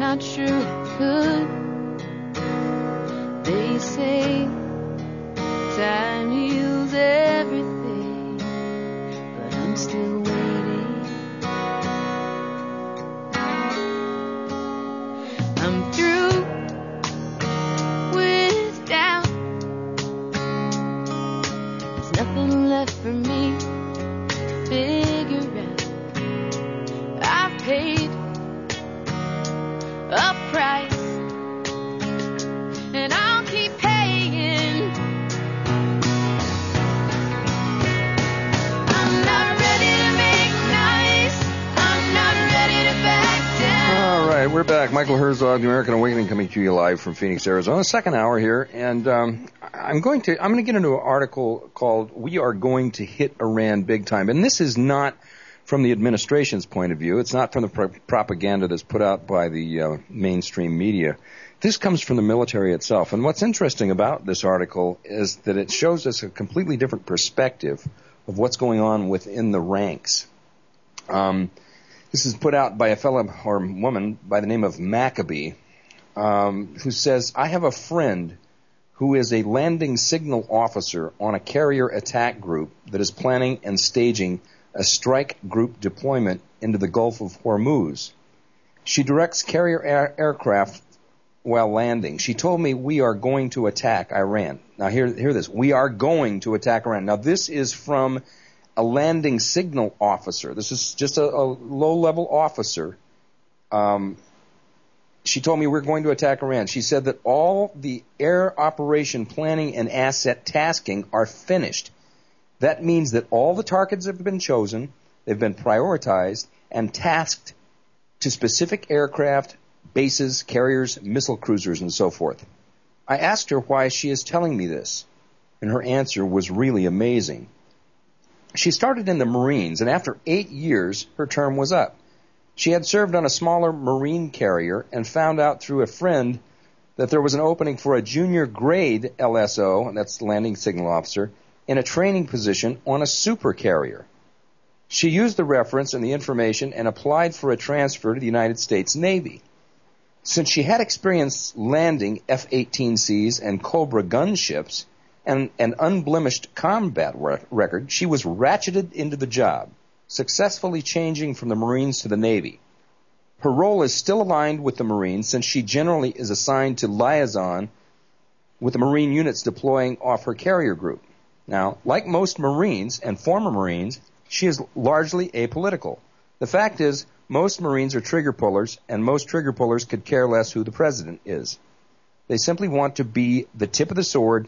not sure I could. They say time heals everything, but I'm still waiting. I'm through with doubt. There's nothing left for me to figure out. I've paid a price, and I'll keep paying. I'm not ready to make nice. I'm not ready to back down. All right, we're back. Michael Herzog, The American Awakening, coming to you live from Phoenix, Arizona. Second hour here, and I'm going to get into an article called "We Are Going to Hit Iran Big Time," and this is not from the administration's point of view. It's not from the propaganda that's put out by the mainstream media. This comes from the military itself. And what's interesting about this article is that it shows us a completely different perspective of what's going on within the ranks. This is put out by a fellow or woman by the name of Maccabee, who says, I have a friend who is a landing signal officer on a carrier attack group that is planning and staging a strike group deployment into the Gulf of Hormuz. She directs carrier aircraft while landing. She told me we are going to attack Iran. Now hear this. We are going to attack Iran. Now this is from a landing signal officer. This is just a low-level officer. She told me we're going to attack Iran. She said that all the air operation planning and asset tasking are finished. That means that all the targets have been chosen, they've been prioritized, and tasked to specific aircraft, bases, carriers, missile cruisers, and so forth. I asked her why she is telling me this, and her answer was really amazing. She started in the Marines, and after 8 years, her term was up. She had served on a smaller Marine carrier and found out through a friend that there was an opening for a junior grade LSO, and that's landing signal officer, in a training position on a super carrier. She used the reference and the information and applied for a transfer to the United States Navy. Since she had experience landing F-18Cs and Cobra gunships and an unblemished combat record, she was ratcheted into the job, successfully changing from the Marines to the Navy. Her role is still aligned with the Marines since she generally is assigned to liaison with the Marine units deploying off her carrier group. Now, like most Marines and former Marines, she is largely apolitical. The fact is, most Marines are trigger pullers, and most trigger pullers could care less who the president is. They simply want to be the tip of the sword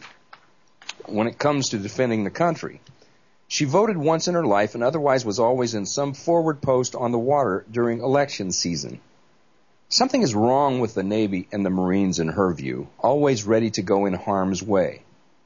when it comes to defending the country. She voted once in her life and otherwise was always in some forward post on the water during election season. Something is wrong with the Navy and the Marines in her view, always ready to go in harm's way.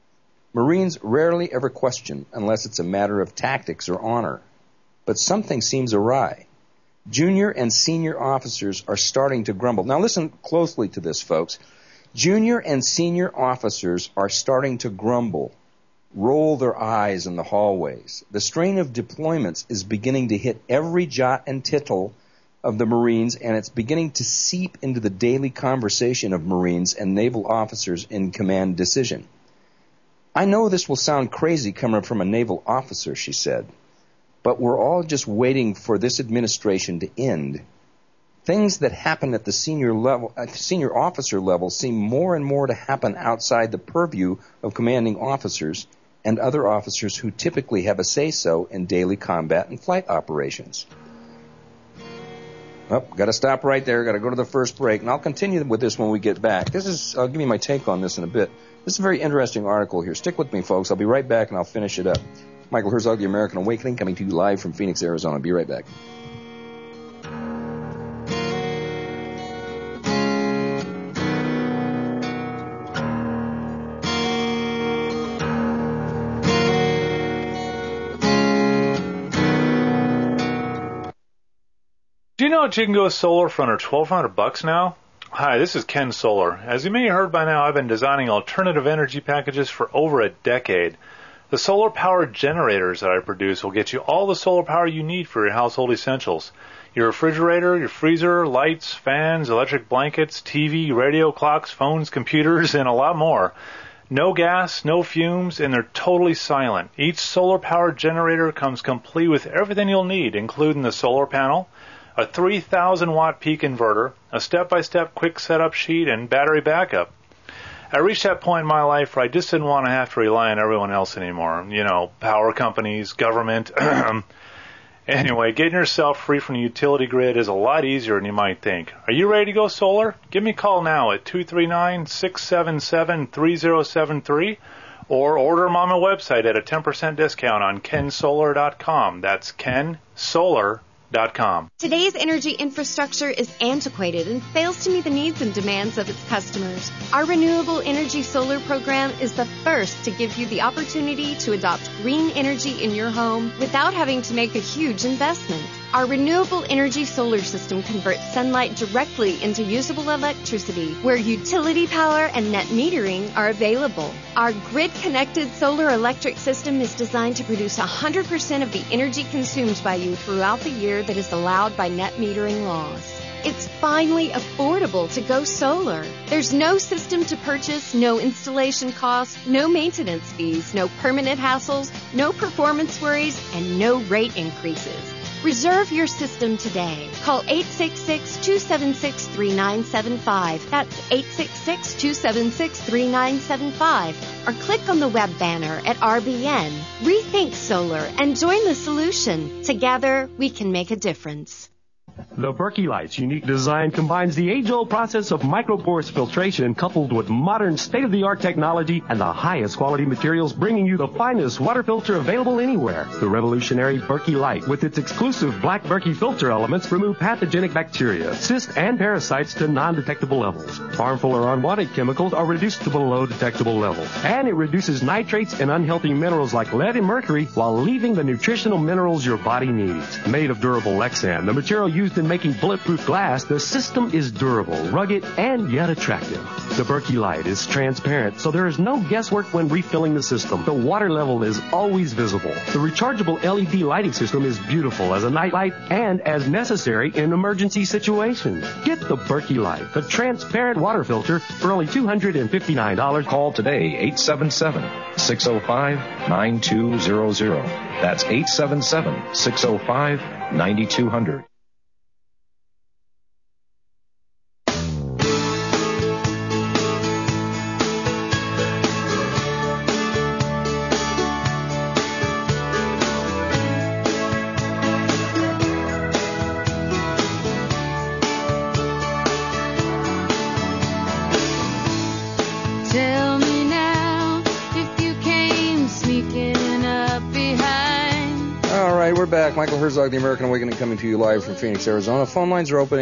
Marines rarely ever question unless it's a matter of tactics or honor. But something seems awry. Junior and senior officers are starting to grumble. Now listen closely to this, folks. Junior and senior officers are starting to grumble, roll their eyes in the hallways. The strain of deployments is beginning to hit every jot and tittle of the Marines, and it's beginning to seep into the daily conversation of Marines and naval officers in command decision. I know this will sound crazy coming from a naval officer, she said, but we're all just waiting for this administration to end. Things that happen at the senior officer level seem more and more to happen outside the purview of commanding officers and other officers who typically have a say-so in daily combat and flight operations. Oh, got to stop right there. Got to go to the first break, and I'll continue with this when we get back. I'll give you my take on this in a bit. This is a very interesting article here. Stick with me, folks. I'll be right back, and I'll finish it up. Michael Herzog, The American Awakening, coming to you live from Phoenix, Arizona. Be right back. Do you know that you can go solar for under $1,200 now? Hi, this is Ken Solar. As you may have heard by now, I've been designing alternative energy packages for over a decade. The solar-powered generators that I produce will get you all the solar power you need for your household essentials. Your refrigerator, your freezer, lights, fans, electric blankets, TV, radio, clocks, phones, computers, and a lot more. No gas, no fumes, and they're totally silent. Each solar-powered generator comes complete with everything you'll need, including the solar panel, a 3,000-watt peak inverter, a step-by-step quick setup sheet, and battery backup. I reached that point in my life where I just didn't want to have to rely on everyone else anymore. You know, power companies, government. Anyway, getting yourself free from the utility grid is a lot easier than you might think. Are you ready to go solar? Give me a call now at 239-677-3073 or order them on my website at a 10% discount on kensolar.com. That's kensolar.com. Today's energy infrastructure is antiquated and fails to meet the needs and demands of its customers. Our Renewable Energy Solar program is the first to give you the opportunity to adopt green energy in your home without having to make a huge investment. Our renewable energy solar system converts sunlight directly into usable electricity where utility power and net metering are available. Our grid-connected solar electric system is designed to produce 100% of the energy consumed by you throughout the year that is allowed by net metering laws. It's finally affordable to go solar. There's no system to purchase, no installation costs, no maintenance fees, no permanent hassles, no performance worries, and no rate increases. Reserve your system today. Call 866-276-3975. That's 866-276-3975. Or click on the web banner at RBN. Rethink solar and join the solution. Together, we can make a difference. The Berkey Light's unique design combines the age-old process of microporous filtration coupled with modern state-of-the-art technology and the highest quality materials, bringing you the finest water filter available anywhere. The revolutionary Berkey Light, with its exclusive black Berkey filter elements, remove pathogenic bacteria, cysts, and parasites to non-detectable levels. Harmful or unwanted chemicals are reduced to below detectable levels. And it reduces nitrates and unhealthy minerals like lead and mercury while leaving the nutritional minerals your body needs. Made of durable Lexan, the material used in making bulletproof glass, the system is durable, rugged, and yet attractive. The Berkey Light is transparent, so there is no guesswork when refilling the system. The water level is always visible. The rechargeable LED lighting system is beautiful as a nightlight and as necessary in emergency situations. Get the Berkey Light, the transparent water filter, for only $259. Call today, 877-605-9200. That's 877-605-9200. Tell me now if you came sneaking up behind. All right, we're back. Michael Herzog, The American Awakening, coming to you live from Phoenix, Arizona. Phone lines are open,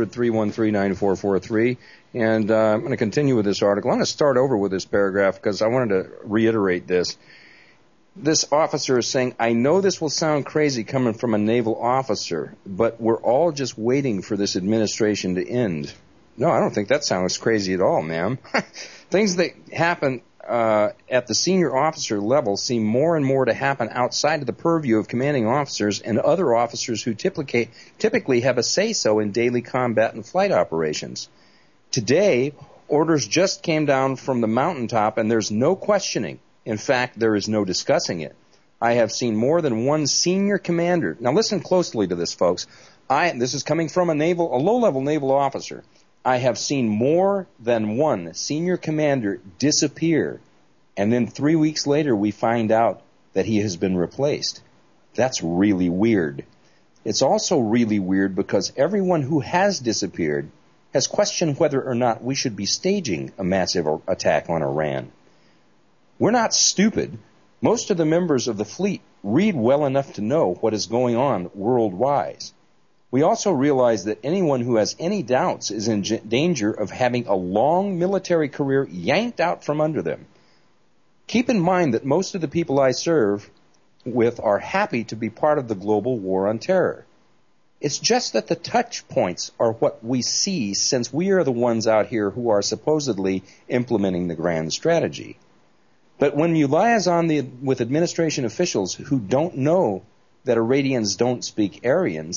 800-313-9443. And I'm going to continue with this article. I'm going to start over with this paragraph because I wanted to reiterate this. This officer is saying, I know this will sound crazy coming from a naval officer, but we're all just waiting for this administration to end. No, I don't think that sounds crazy at all, ma'am. Things that happen at the senior officer level seem more and more to happen outside of the purview of commanding officers and other officers who typically have a say-so in daily combat and flight operations. Today, orders just came down from the mountaintop, and there's no questioning. In fact, there is no discussing it. I have seen more than one senior commander. Now, listen closely to this, folks. This is coming from a low-level naval officer. I have seen more than one senior commander disappear, and then 3 weeks later we find out that he has been replaced. That's really weird. It's also really weird because everyone who has disappeared has questioned whether or not we should be staging a massive attack on Iran. We're not stupid. Most of the members of the fleet read well enough to know what is going on worldwide. We also realize that anyone who has any doubts is in danger of having a long military career yanked out from under them. Keep in mind that most of the people I serve with are happy to be part of the global war on terror. It's just that the touch points are what we see, since we are the ones out here who are supposedly implementing the grand strategy. But when you liaison with administration officials who don't know that Iranians don't speak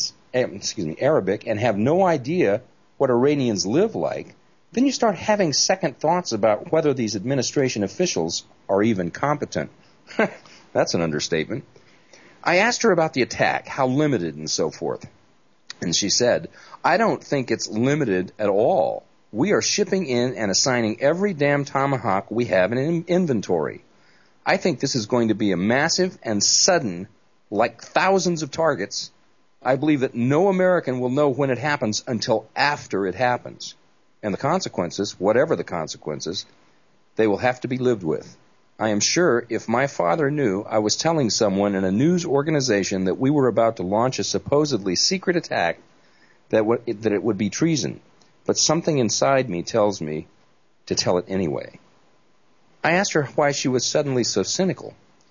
Arabic, and have no idea what Iranians live like, then you start having second thoughts about whether these administration officials are even competent. That's an understatement. I asked her about the attack, how limited and so forth. And she said, I don't think it's limited at all. We are shipping in and assigning every damn Tomahawk we have in inventory. I think this is going to be a massive and sudden, like thousands of targets. I believe that no American will know when it happens until after it happens. And the consequences, whatever the consequences, they will have to be lived with. I am sure if my father knew I was telling someone in a news organization that we were about to launch a supposedly secret attack, that it would be treason. But something inside me tells me to tell it anyway. I asked her why she was suddenly so cynical.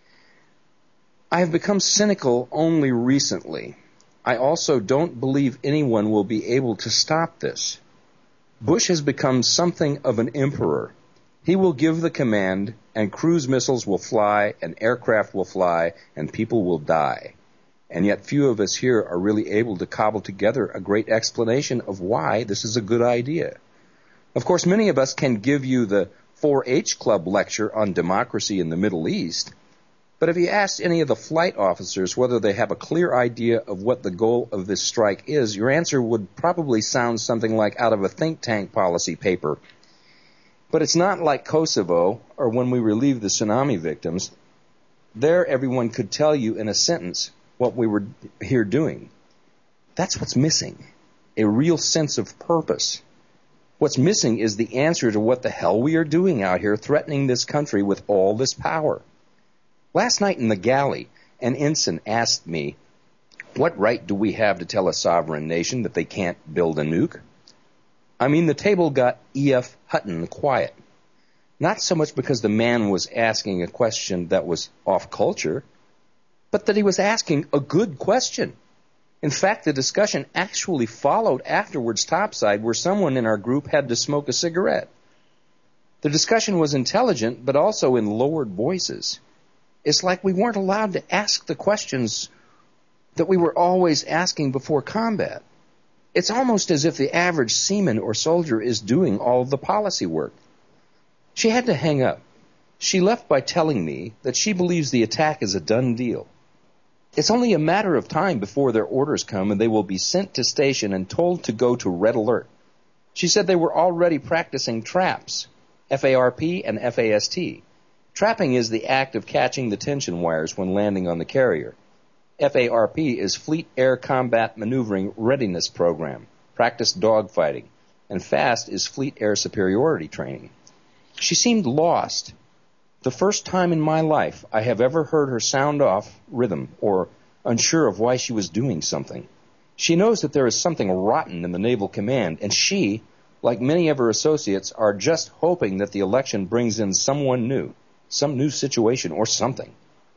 I have become cynical only recently. I also don't believe anyone will be able to stop this. Bush has become something of an emperor. He will give the command, and cruise missiles will fly, and aircraft will fly, and people will die. And yet few of us here are really able to cobble together a great explanation of why this is a good idea. Of course, many of us can give you the 4-H Club lecture on democracy in the Middle East, but if you asked any of the flight officers whether they have a clear idea of what the goal of this strike is, your answer would probably sound something like out of a think tank policy paper. But it's not like Kosovo or when we relieved the tsunami victims. There everyone could tell you in a sentence what we were here doing. That's what's missing, a real sense of purpose. What's missing is the answer to what the hell we are doing out here threatening this country with all this power. Last night in the galley, an ensign asked me, what right do we have to tell a sovereign nation that they can't build a nuke? I mean, the table got E.F. Hutton quiet. Not so much because the man was asking a question that was off culture, but that he was asking a good question. In fact, the discussion actually followed afterwards topside, where someone in our group had to smoke a cigarette. The discussion was intelligent, but also in lowered voices. It's like we weren't allowed to ask the questions that we were always asking before combat. It's almost as if the average seaman or soldier is doing all of the policy work. She had to hang up. She left by telling me that she believes the attack is a done deal. It's only a matter of time before their orders come and they will be sent to station and told to go to red alert. She said they were already practicing traps, FARP and FAST. Trapping is the act of catching the tension wires when landing on the carrier. FARP is Fleet Air Combat Maneuvering Readiness Program, practice dogfighting, and FAST is Fleet Air Superiority Training. She seemed lost. The first time in my life I have ever heard her sound off rhythm or unsure of why she was doing something. She knows that there is something rotten in the Naval Command, and she, like many of her associates, are just hoping that the election brings in someone new, some new situation or something.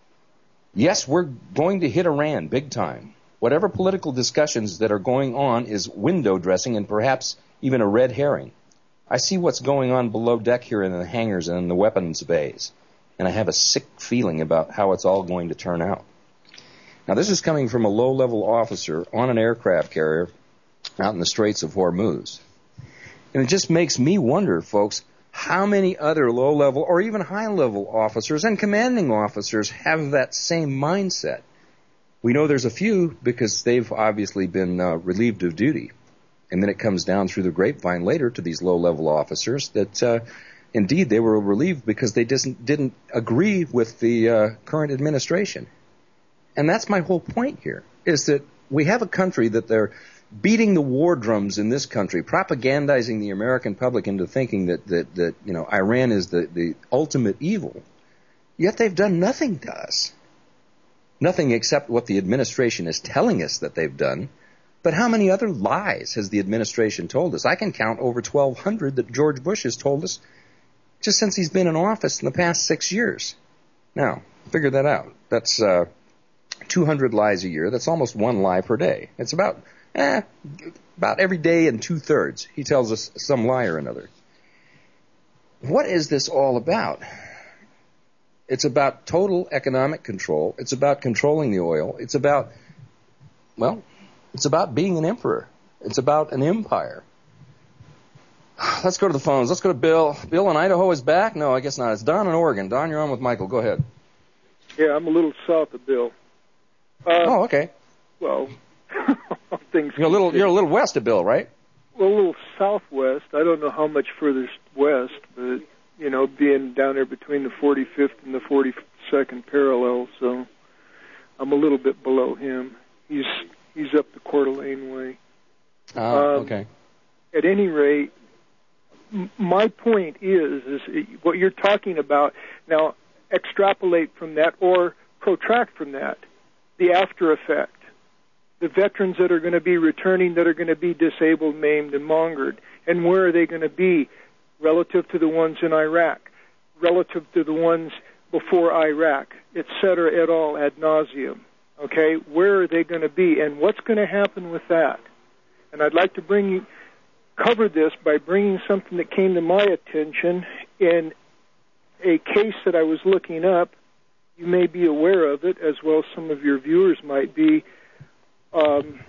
Yes, we're going to hit Iran big time. Whatever political discussions that are going on is window dressing and perhaps even a red herring. I see what's going on below deck here in the hangars and in the weapons bays, and I have a sick feeling about how it's all going to turn out. Now, this is coming from a low-level officer on an aircraft carrier out in the Straits of Hormuz. And it just makes me wonder, folks, how many other low-level or even high-level officers and commanding officers have that same mindset. We know there's a few because they've obviously been relieved of duty. And then it comes down through the grapevine later to these low-level officers that indeed they were relieved because they didn't agree with the current administration. And that's my whole point here, is that we have a country that they're beating the war drums in this country, propagandizing the American public into thinking that Iran is the ultimate evil. Yet they've done nothing to us. Nothing except what the administration is telling us that they've done. But how many other lies has the administration told us? I can count over 1,200 that George Bush has told us just since he's been in office in the past 6 years. Now, figure that out. That's 200 lies a year. That's almost one lie per day. It's about every day and 2/3. He tells us some lie or another. What is this all about? It's about total economic control. It's about controlling the oil. It's about being an emperor. It's about an empire. Let's go to the phones. Let's go to Bill. Bill in Idaho is back? No, I guess not. It's Don in Oregon. Don, you're on with Michael. Go ahead. Yeah, I'm a little south of Bill. Okay. Well, things. You're a little west of Bill, right? Well, a little southwest. I don't know how much further west, but being down there between the 45th and the 42nd parallel, so I'm a little bit below him. He's up the Coeur d'Alene way. Okay. At any rate, my point is what you're talking about. Now, extrapolate from that or protract from that the after effect. The veterans that are going to be returning that are going to be disabled, maimed, and mongered. And where are they going to be relative to the ones in Iraq, relative to the ones before Iraq, et cetera, et al., ad nauseum? Okay, where are they going to be, and what's going to happen with that? And I'd like to cover this by bringing something that came to my attention in a case that I was looking up. You may be aware of it, as well as some of your viewers might be, on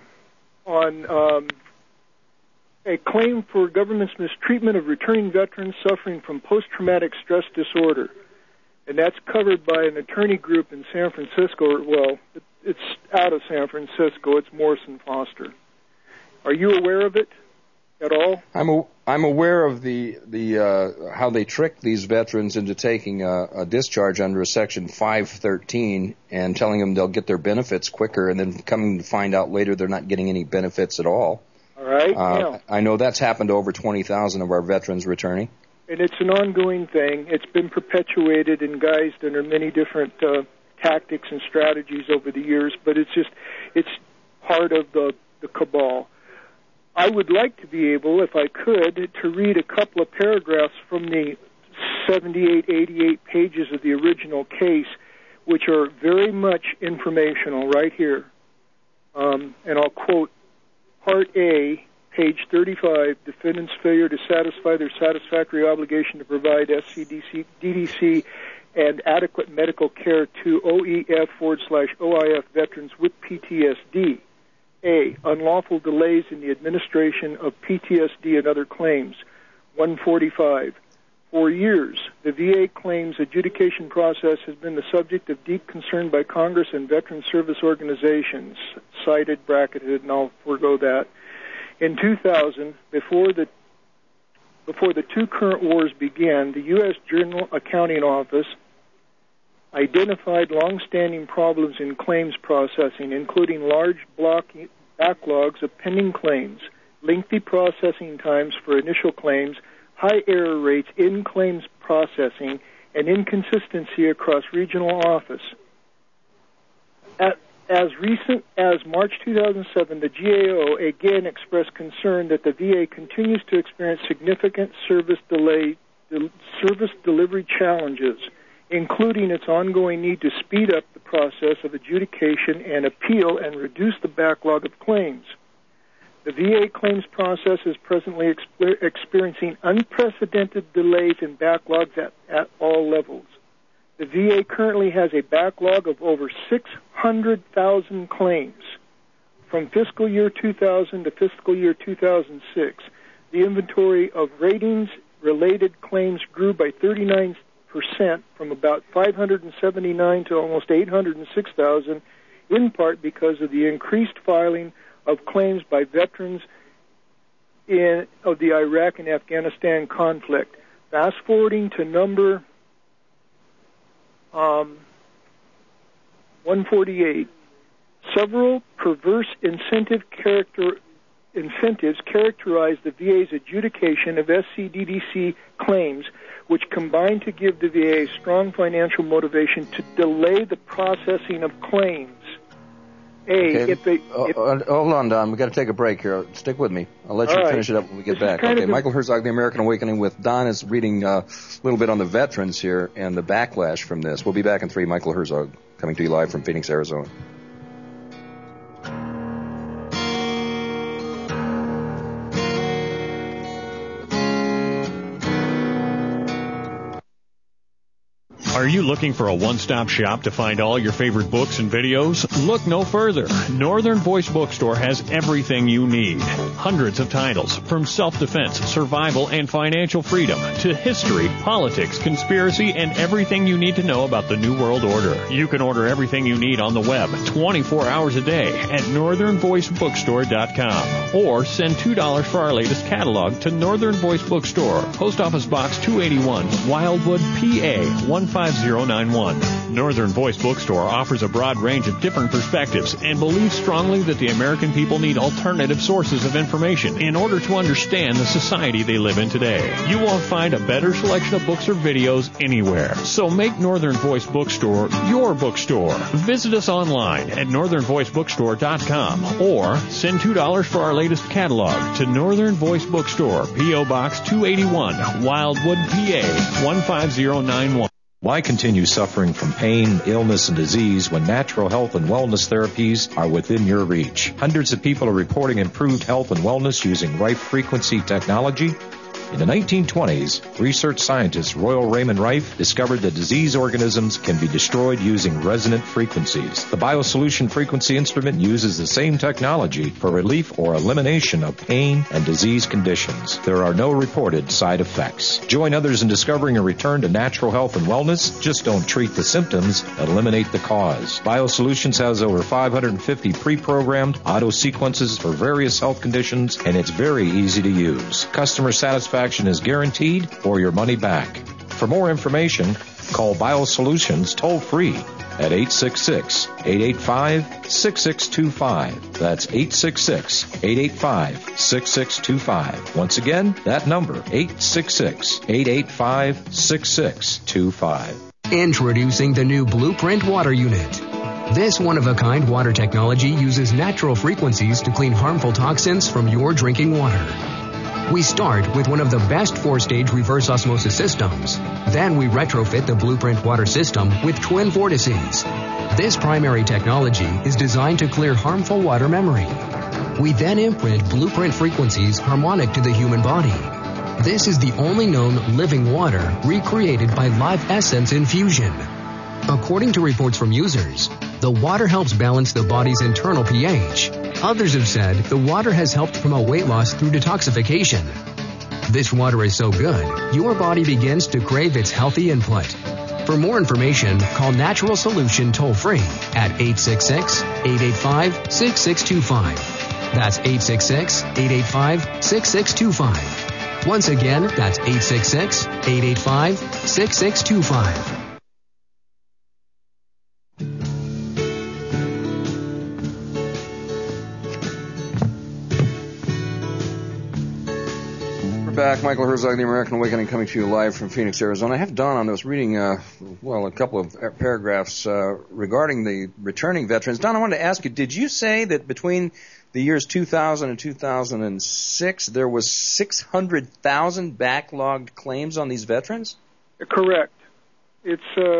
a claim for government's mistreatment of returning veterans suffering from post-traumatic stress disorder. And that's covered by an attorney group in San Francisco. Well, it's out of San Francisco. It's Morrison Foster. Are you aware of it at all? I'm aware of the how they trick these veterans into taking a discharge under a Section 513 and telling them they'll get their benefits quicker, and then coming to find out later they're not getting any benefits at all. All right. I know that's happened to over 20,000 of our veterans returning. And it's an ongoing thing. It's been perpetuated and guised under many different tactics and strategies over the years, but it's part of the cabal. I would like to be able, if I could, to read a couple of paragraphs from the 78, 88 pages of the original case, which are very much informational right here. And I'll quote Part A, page 35, defendant's failure to satisfy their satisfactory obligation to provide SCDC, DDC, and adequate medical care to OEF/OIF veterans with PTSD. A, unlawful delays in the administration of PTSD and other claims. 145. For years, the VA claims adjudication process has been the subject of deep concern by Congress and veteran service organizations, cited, bracketed, and I'll forego that. In 2000, before the two current wars began, the U.S. General Accounting Office identified long-standing problems in claims processing, including large backlogs of pending claims, lengthy processing times for initial claims, high error rates in claims processing, and inconsistency across regional office. As recent as March 2007, the GAO again expressed concern that the VA continues to experience significant service delivery challenges, including its ongoing need to speed up the process of adjudication and appeal and reduce the backlog of claims. The VA claims process is presently experiencing unprecedented delays and backlogs at all levels. The VA currently has a backlog of over 600,000 claims. From fiscal year 2000 to fiscal year 2006, the inventory of ratings-related claims grew by 39%, from about 579 to almost 806,000, in part because of the increased filing of claims by veterans of the Iraq and Afghanistan conflict. Fast forwarding to number 148, several perverse incentives characterize the VA's adjudication of SCDDC claims, which combine to give the VA strong financial motivation to delay the processing of claims. Hold on, Don. We've got to take a break here. Stick with me. I'll let you finish it up when we get back. Okay, Michael Herzog, The American Awakening with Don is reading a little bit on the veterans here and the backlash from this. We'll be back in 3. Michael Herzog, coming to you live from Phoenix, Arizona. Are Are you looking for a one-stop shop to find all your favorite books and videos? Look no further. Northern Voice Bookstore has everything you need. Hundreds of titles, from self-defense, survival, and financial freedom, to history, politics, conspiracy, and everything you need to know about the New World Order. You can order everything you need on the web 24 hours a day at northernvoicebookstore.com, or send $2 for our latest catalog to Northern Voice Bookstore, Post Office Box 281, Wildwood, PA 15091. Northern Voice Bookstore offers a broad range of different perspectives and believes strongly that the American people need alternative sources of information in order to understand the society they live in today. You won't find a better selection of books or videos anywhere. So make Northern Voice Bookstore your bookstore. Visit us online at northernvoicebookstore.com, or send $2 for our latest catalog to Northern Voice Bookstore, P.O. Box 281, Wildwood, PA 15091. Why continue suffering from pain, illness, and disease when natural health and wellness therapies are within your reach? Hundreds of people are reporting improved health and wellness using Rife frequency technology. In the 1920s, research scientist Royal Raymond Rife discovered that disease organisms can be destroyed using resonant frequencies. The BioSolution frequency instrument uses the same technology for relief or elimination of pain and disease conditions. There are no reported side effects. Join others in discovering a return to natural health and wellness. Just don't treat the symptoms, eliminate the cause. BioSolutions has over 550 pre-programmed auto sequences for various health conditions, and it's very easy to use. Customer satisfaction is guaranteed or your money back. For more information, call BioSolutions toll-free at 866-885-6625. That's 866-885-6625. Once again, that number, 866-885-6625. Introducing the new Blueprint Water Unit. This one-of-a-kind water technology uses natural frequencies to clean harmful toxins from your drinking water. We start with one of the best 4-stage reverse osmosis systems. Then we retrofit the Blueprint water system with twin vortices. This primary technology is designed to clear harmful water memory. We then imprint Blueprint frequencies harmonic to the human body. This is the only known living water recreated by Live Essence infusion. According to reports from users, the water helps balance the body's internal pH. Others have said the water has helped promote weight loss through detoxification. This water is so good, your body begins to crave its healthy input. For more information, call Natural Solution toll-free at 866-885-6625. That's 866-885-6625. Once again, that's 866-885-6625. Back, Michael Herzog, The American Awakening, coming to you live from Phoenix, Arizona. I have Don on. I was reading, a couple of paragraphs regarding the returning veterans. Don, I wanted to ask you, did you say that between the years 2000 and 2006, there was 600,000 backlogged claims on these veterans? Correct. It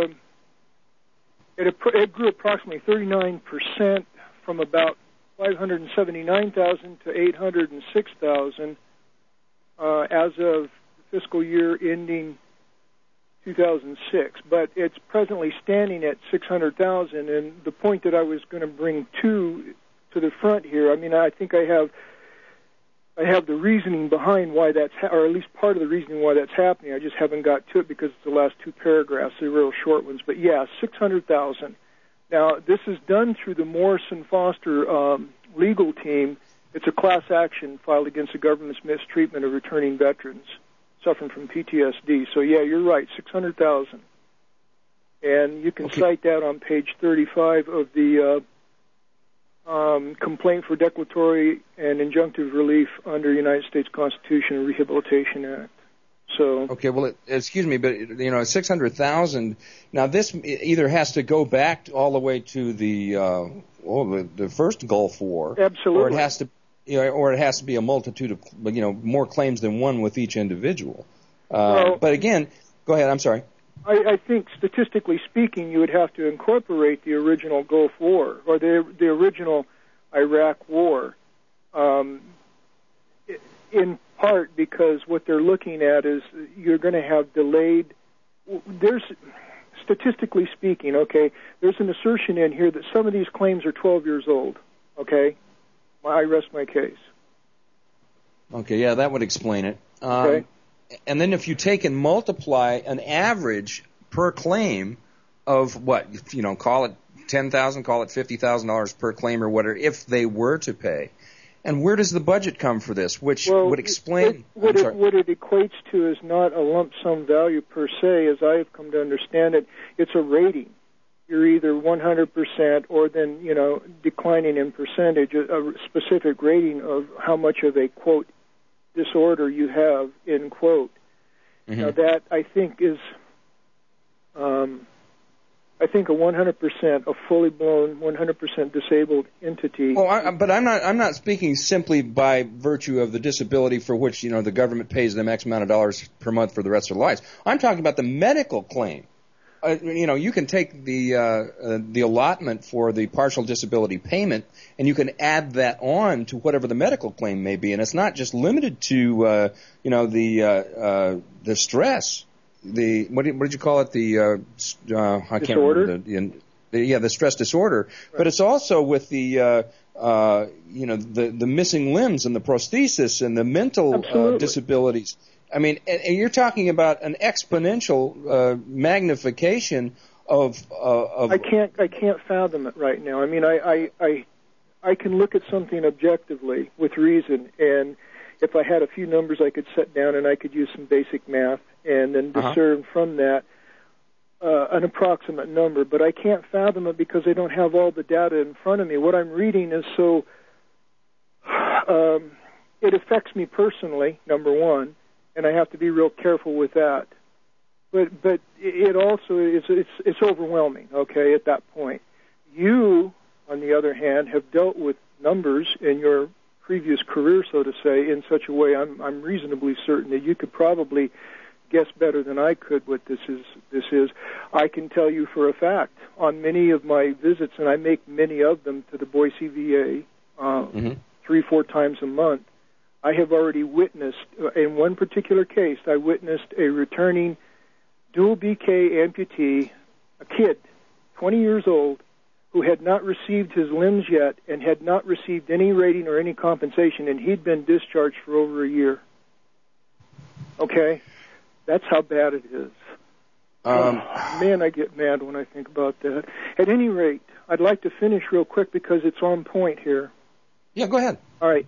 grew approximately 39% from about 579,000 to 806,000. As of fiscal year ending 2006, but it's presently standing at 600,000. And the point that I was going to bring to the front here, I mean, I think I have the reasoning behind why that's, or at least part of the reasoning why that's happening. I just haven't got to it because it's the last two paragraphs. They're real short ones, but yeah, 600,000. Now, this is done through the Morrison Foster legal team. It's a class action filed against the government's mistreatment of returning veterans suffering from PTSD. So, yeah, you're right, 600,000. And you can cite that on page 35 of the Complaint for Declaratory and Injunctive Relief under United States Constitution and Rehabilitation Act. So okay, well, excuse me, but 600,000. Now, this either has to go back all the way to the first Gulf War, absolutely, or it has to be a multitude of more claims than one with each individual. But again, go ahead. I'm sorry. I think statistically speaking, you would have to incorporate the original Gulf War or the original Iraq War. In part because what they're looking at is you're going to have delayed. There's statistically speaking, okay, there's an assertion in here that some of these claims are 12 years old, okay? I rest my case. Okay, yeah, that would explain it. Okay. And then if you take and multiply an average per claim of what, call it $10,000, call it $50,000 per claim or whatever, if they were to pay. And where does the budget come for this? Which would explain. What it equates to is not a lump sum value per se, as I have come to understand it. It's a rating. You're either 100% or then, declining in percentage, a specific rating of how much of a, quote, disorder you have, end quote. Mm-hmm. Now that, I think, is, a 100%, a fully blown, 100% disabled entity. But I'm not speaking simply by virtue of the disability for which, the government pays them X amount of dollars per month for the rest of their lives. I'm talking about the medical claim. You can take the allotment for the partial disability payment, and you can add that on to whatever the medical claim may be, and it's not just limited to the stress. What did you call it? I can't remember the stress disorder. Right. But it's also with the missing limbs and the prosthesis and the mental disabilities. I mean, and you're talking about an exponential magnification of. I can't fathom it right now. I mean, I can look at something objectively with reason, and if I had a few numbers, I could sit down and I could use some basic math and then discern from that an approximate number. But I can't fathom it because I don't have all the data in front of me. What I'm reading is so it affects me personally, number one. And I have to be real careful with that. But it also it's overwhelming, okay, at that point. You, on the other hand, have dealt with numbers in your previous career, so to say, in such a way I'm reasonably certain that you could probably guess better than I could what this is. I can tell you for a fact, on many of my visits, and I make many of them to the Boise VA 3-4 times a month, I have already witnessed, in one particular case, I witnessed a returning dual BK amputee, a kid, 20 years old, who had not received his limbs yet and had not received any rating or any compensation, and he'd been discharged for over a year. Okay? That's how bad it is. Man, I get mad when I think about that. At any rate, I'd like to finish real quick because it's on point here. Yeah, go ahead. All right.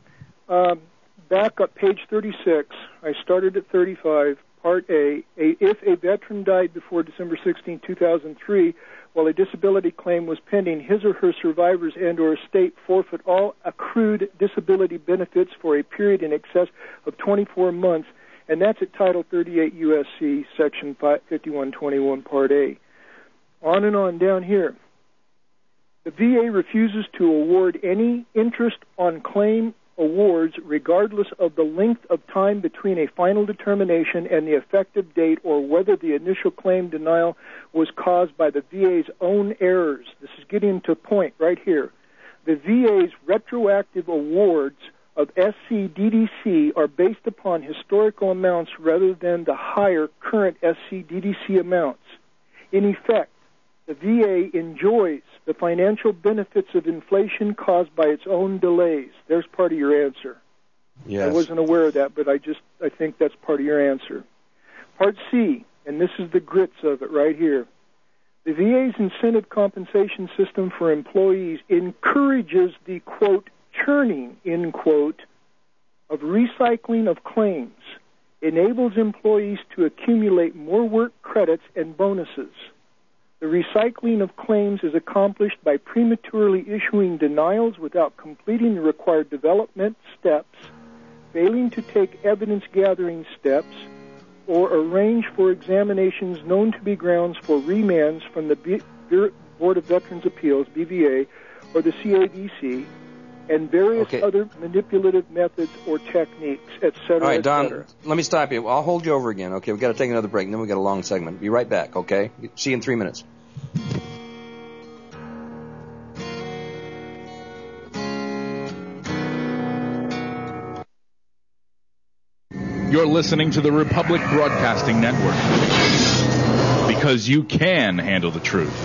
Back up page 36. I started at 35, Part A. If a veteran died before December 16, 2003, while a disability claim was pending, his or her survivors and or estate forfeit all accrued disability benefits for a period in excess of 24 months, and that's at Title 38 U.S.C. Section 5121, Part A. On and on down here. The VA refuses to award any interest on claim awards regardless of the length of time between a final determination and the effective date or whether the initial claim denial was caused by the VA's own errors. This is getting to a point right here. The VA's retroactive awards of SCDDC are based upon historical amounts rather than the higher current SCDDC amounts. In effect, the VA enjoys the financial benefits of inflation caused by its own delays. There's part of your answer. Yes. I wasn't aware of that, but I think that's part of your answer. Part C, and this is the grits of it right here. The VA's incentive compensation system for employees encourages the, quote, churning, end quote, of recycling of claims, enables employees to accumulate more work credits and bonuses. The recycling of claims is accomplished by prematurely issuing denials without completing the required development steps, failing to take evidence-gathering steps, or arrange for examinations known to be grounds for remands from the Board of Veterans' Appeals, BVA, or the CAVC, and various other manipulative methods or techniques, et cetera, All right, Don, cetera. let me stop you. I'll hold you over again, okay? We've got to take another break, and then we've got a long segment. Be right back, okay? See you in 3 minutes. You're listening to the Republic Broadcasting Network. because you can handle the truth.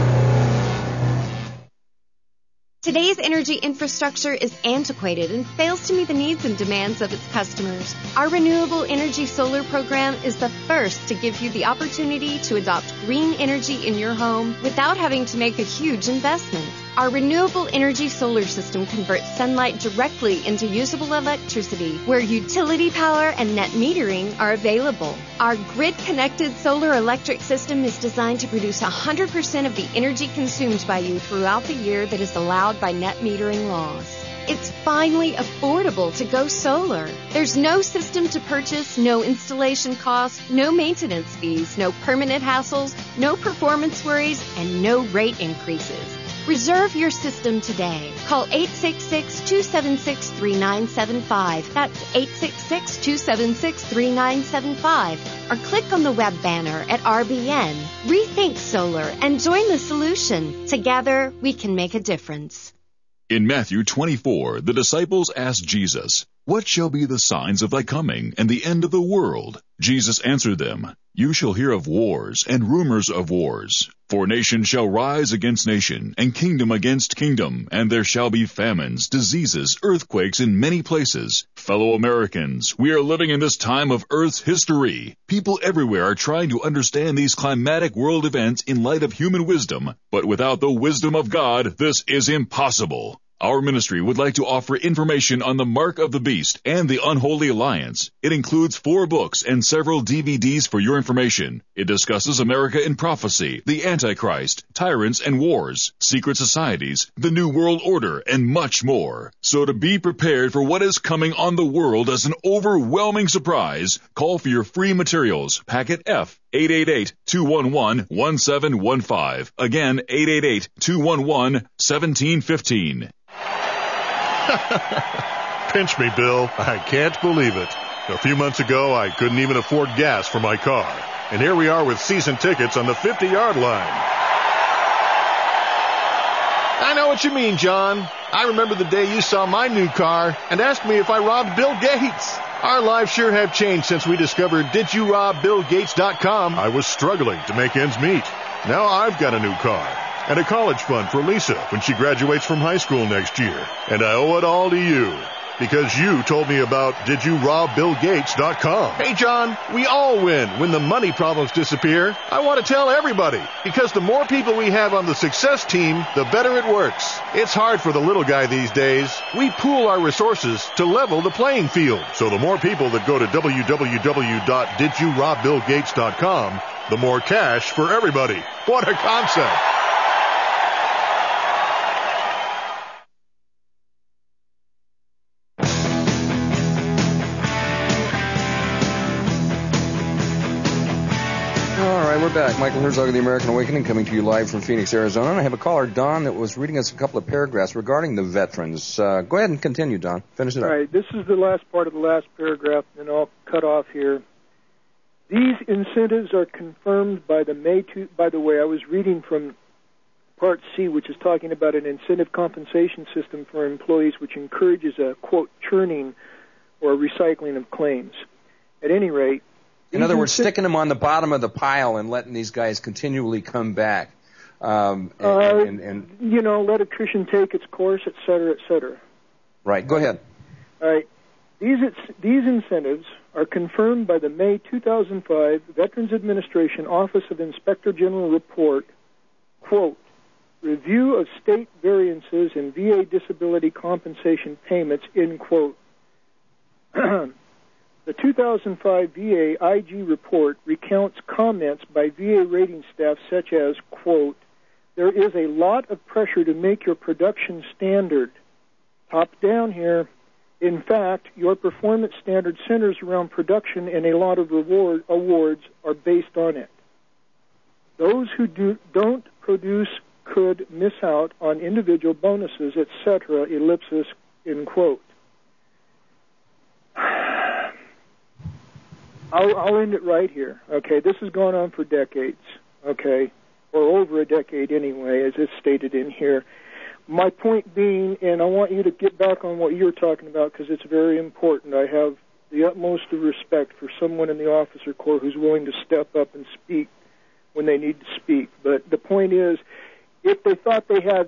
Today's energy infrastructure is antiquated and fails to meet the needs and demands of its customers. Our Renewable Energy Solar program is the first to give you the opportunity to adopt green energy in your home without having to make a huge investment. Our renewable energy solar system converts sunlight directly into usable electricity, where utility power and net metering are available. Our grid-connected solar electric system is designed to produce 100% of the energy consumed by you throughout the year that is allowed by net metering laws. It's finally affordable to go solar. There's no system to purchase, no installation costs, no maintenance fees, no permanent hassles, no performance worries, and no rate increases. Reserve your system today. Call 866-276-3975. That's 866-276-3975. Or click on the web banner at RBN. Rethink solar and join the solution. Together, we can make a difference. In Matthew 24, the disciples asked Jesus, "What shall be the signs of thy coming and the end of the world?" Jesus answered them, "You shall hear of wars and rumors of wars. For nation shall rise against nation, and kingdom against kingdom, and there shall be famines, diseases, earthquakes in many places. Fellow Americans, we are living in this time of Earth's history. People everywhere are trying to understand these climatic world events in light of human wisdom, but without the wisdom of God, this is impossible. Our ministry would like to offer information on the Mark of the Beast and the Unholy Alliance. It includes 4 books and several DVDs for your information. It discusses America in prophecy, the Antichrist, tyrants and wars, secret societies, the New World Order, and much more. So to be prepared for what is coming on the world as an overwhelming surprise, call for your free materials, Packet F, 888-211-1715. Again, 888-211-1715. Pinch me, Bill. I can't believe it. A few months ago, I couldn't even afford gas for my car. And here we are with season tickets on the 50-yard line. I know what you mean, John. I remember the day you saw my new car and asked me if I robbed Bill Gates. Our lives sure have changed since we discovered DidYouRobBillGates.com. I was struggling to make ends meet. Now I've got a new car and a college fund for Lisa when she graduates from high school next year. And I owe it all to you, because you told me about DidYouRobBillGates.com. Hey, John, we all win when the money problems disappear. I want to tell everybody, because the more people we have on the success team, the better it works. It's hard for the little guy these days. We pool our resources to level the playing field. So the more people that go to www.DidYouRobBillGates.com, the more cash for everybody. What a concept. We're back. Michael Herzog of the American Awakening, coming to you live from Phoenix, Arizona. And I have a caller, Don, that was reading us a couple of paragraphs regarding the veterans. Go ahead and continue, Don. Finish it up. All right. This is the last part of the last paragraph, and I'll cut off here. These incentives are confirmed by the by the way, I was reading from Part C, which is talking about an incentive compensation system for employees, which encourages a, quote, churning or recycling of claims. At any rate, in other words, sticking them on the bottom of the pile and letting these guys continually come back. Let attrition take its course, et cetera, et cetera. Right. Go ahead. All right. These incentives are confirmed by the May 2005 Veterans Administration Office of Inspector General report, quote, review of state variances in VA disability compensation payments, end quote. The 2005 VA IG report recounts comments by VA rating staff such as, quote, there is a lot of pressure to make your production standard. Top down here. In fact, your performance standard centers around production, and a lot of awards are based on it. Those who don't produce could miss out on individual bonuses, etc., ellipsis, end quote. I'll end it right here. Okay, this has gone on for decades, okay, or over a decade anyway, as it's stated in here. My point being, and I want you to get back on what you're talking about because it's very important. I have the utmost of respect for someone in the officer corps who's willing to step up and speak when they need to speak. But the point is, if they thought they had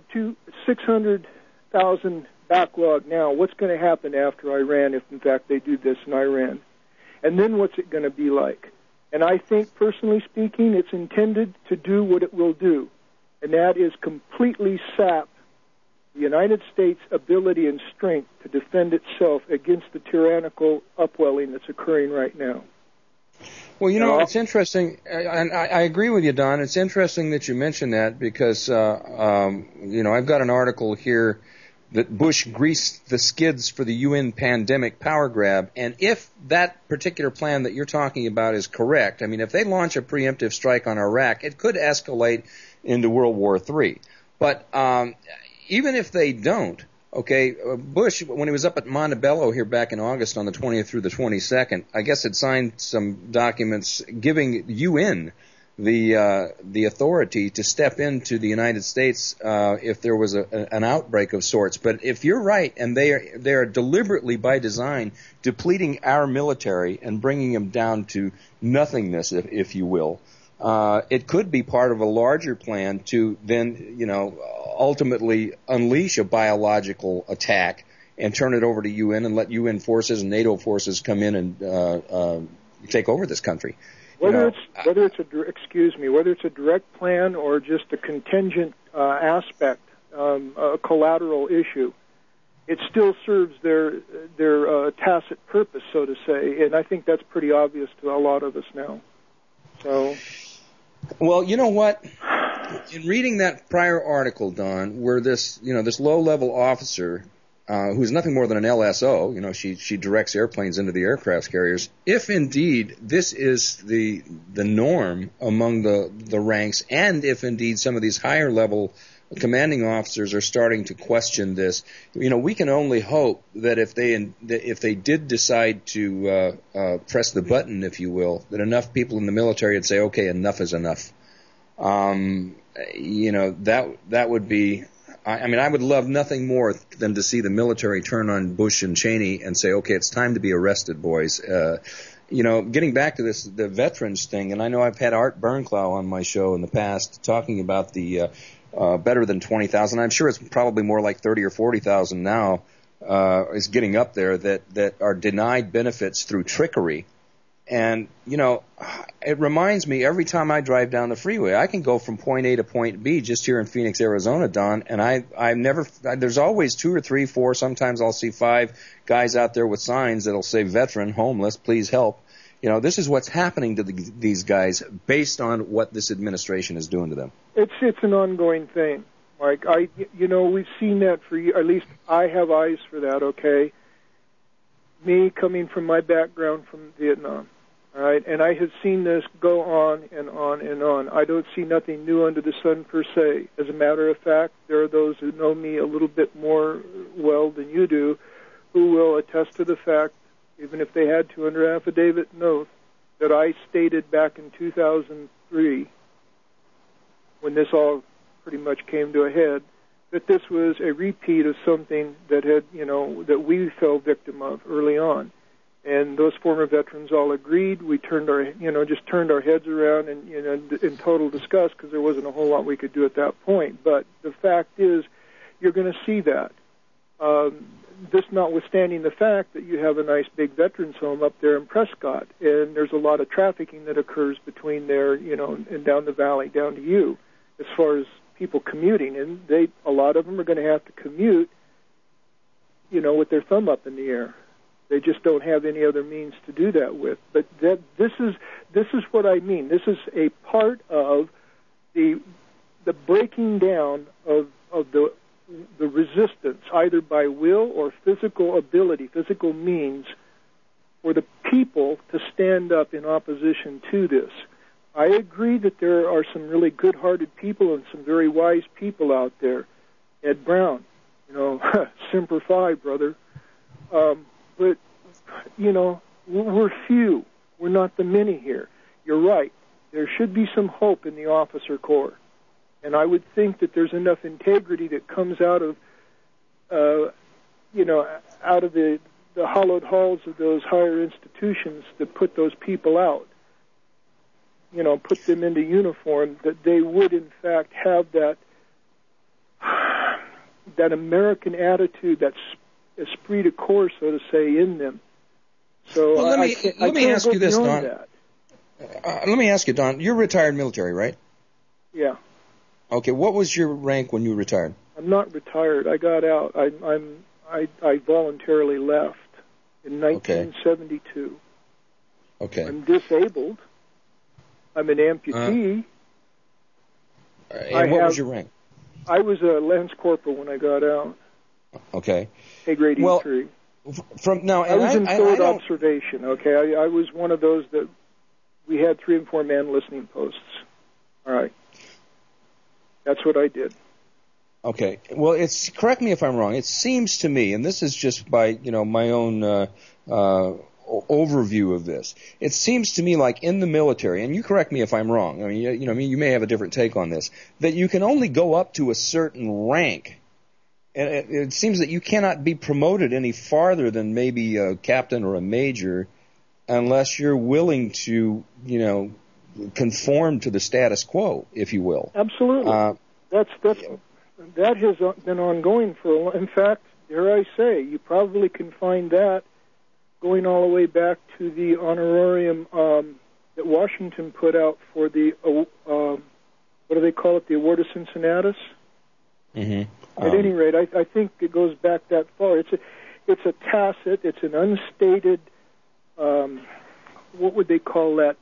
600,000 backlog now, what's going to happen after Iran if, in fact, they do this in Iran? And then what's it going to be like? And I think, personally speaking, it's intended to do what it will do, and that is completely sap the United States' ability and strength to defend itself against the tyrannical upwelling that's occurring right now. Well, you know, it's interesting, and I agree with you, Don. It's interesting that you mentioned that because, I've got an article here that Bush greased the skids for the UN pandemic power grab, and if that particular plan that you're talking about is correct, I mean, if they launch a preemptive strike on Iraq, it could escalate into World War III. But even if they don't, okay, Bush, when he was up at Montebello here back in August on the 20th through the 22nd, I guess had signed some documents giving UN the authority to step into the United States if there was an outbreak of sorts. But if you're right, and they are deliberately by design depleting our military and bringing them down to nothingness, if you will, it could be part of a larger plan to then, ultimately unleash a biological attack and turn it over to UN and let UN forces and NATO forces come in and take over this country. Whether it's a direct plan or just a contingent aspect, a collateral issue, it still serves their tacit purpose, so to say, and I think that's pretty obvious to a lot of us now. So, well, you know what? In reading that prior article, Don, where this low-level officer, who's nothing more than an LSO, she directs airplanes into the aircraft carriers. If indeed this is the norm among the ranks, and if indeed some of these higher-level commanding officers are starting to question this, we can only hope that if they did decide to press the button, if you will, that enough people in the military would say, okay, enough is enough. That would be. I would love nothing more than to see the military turn on Bush and Cheney and say, okay, it's time to be arrested, boys. Getting back to the veterans thing, and I know I've had Art Bernclau on my show in the past talking about the better than 20,000. I'm sure it's probably more like 30 or 40,000 now, is getting up there that are denied benefits through trickery. And, it reminds me every time I drive down the freeway, I can go from point A to point B just here in Phoenix, Arizona, Don, and there's always 2 or 3, 4, sometimes I'll see 5 guys out there with signs that'll say veteran, homeless, please help. This is what's happening to these guys based on what this administration is doing to them. It's an ongoing thing, Mike. We've seen that for years. At least I have eyes for that, okay? Me coming from my background from Vietnam. All right, and I have seen this go on and on and on. I don't see nothing new under the sun per se. As a matter of fact, there are those who know me a little bit more well than you do who will attest to the fact, even if they had to under affidavit and oath, that I stated back in 2003, when this all pretty much came to a head, that this was a repeat of something that had, that we fell victim of early on. And those former veterans all agreed. We turned our heads around and, in total disgust because there wasn't a whole lot we could do at that point. But the fact is, you're going to see that. This notwithstanding the fact that you have a nice big veterans home up there in Prescott, and there's a lot of trafficking that occurs between there, and down the valley, down to you, as far as people commuting. And a lot of them are going to have to commute, with their thumb up in the air. They just don't have any other means to do that with. But this is what I mean. This is a part of the breaking down of the resistance, either by will or physical ability, physical means, for the people to stand up in opposition to this. I agree that there are some really good-hearted people and some very wise people out there. Ed Brown, Semper Fi, brother. But, we're few. We're not the many here. You're right. There should be some hope in the officer corps. And I would think that there's enough integrity that comes out of, out of the hollowed halls of those higher institutions that put those people out. put them into uniform, that they would in fact have that American attitude, that esprit de corps, so to say, in them. So well, let me ask you this, Don. Let me ask you, Don. You're retired military, right? Yeah. Okay. What was your rank when you retired? I'm not retired. I got out. I voluntarily left in 1972. Okay. I'm disabled. I'm an amputee. And what was your rank? I was a lance corporal when I got out. Okay. A grade E3. I was in forward observation. Okay, I was one of those that we had 3 and 4 man listening posts. All right. That's what I did. Okay. Well, correct me if I'm wrong. It seems to me, and this is just by my own overview of this. It seems to me like in the military, and you correct me if I'm wrong. I mean, you may have a different take on this. That you can only go up to a certain rank, and it seems that you cannot be promoted any farther than maybe a captain or a major, unless you're willing to, conform to the status quo, if you will. Absolutely. That has been ongoing for a long. In fact, dare I say, you probably can find that going all the way back to the honorarium that Washington put out for the what do they call it? The Award of Cincinnatus. Mm-hmm. At any rate, I think it goes back that far. It's a tacit. It's an unstated. What would they call that?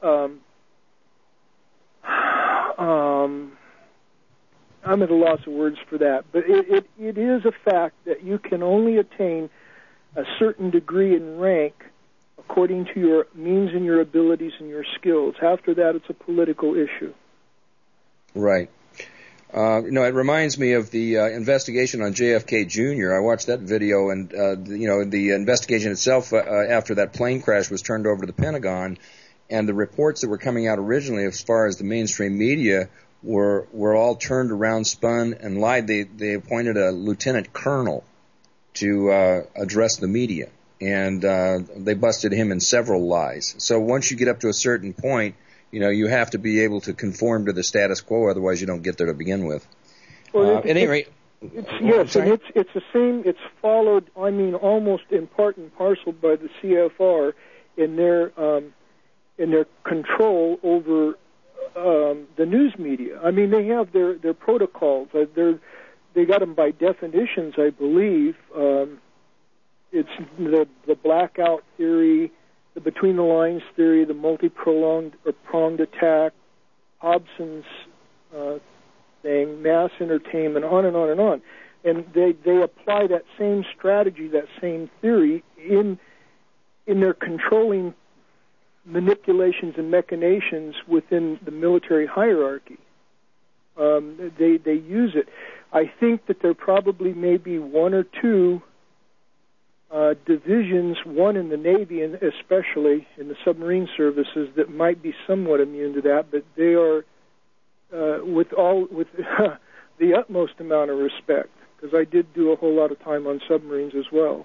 I'm at a loss of words for that, but it is a fact that you can only attain a certain degree in rank according to your means and your abilities and your skills. After that, it's a political issue. Right. It reminds me of the investigation on JFK Jr. I watched that video, and the investigation itself after that plane crash was turned over to the Pentagon, and the reports that were coming out originally, as far as the mainstream media, were all turned around, spun, and lied. They appointed a lieutenant colonel to address the media, and they busted him in several lies. So once you get up to a certain point, you have to be able to conform to the status quo, otherwise you don't get there to begin with. Well, at any rate, it's the same. It's followed, almost in part and parcel by the CFR in their control over the news media. I mean, they have their protocols. They got them by definitions, I believe. It's the blackout theory, the between the lines theory, the multi-pronged or pronged attack, Hobson's thing, mass entertainment, on and on and on. And they apply that same strategy, that same theory in their controlling manipulations and machinations within the military hierarchy. They use it. I think that there probably may be 1 or 2 divisions, one in the Navy and especially in the submarine services, that might be somewhat immune to that, but they are with the utmost amount of respect, because I did do a whole lot of time on submarines as well.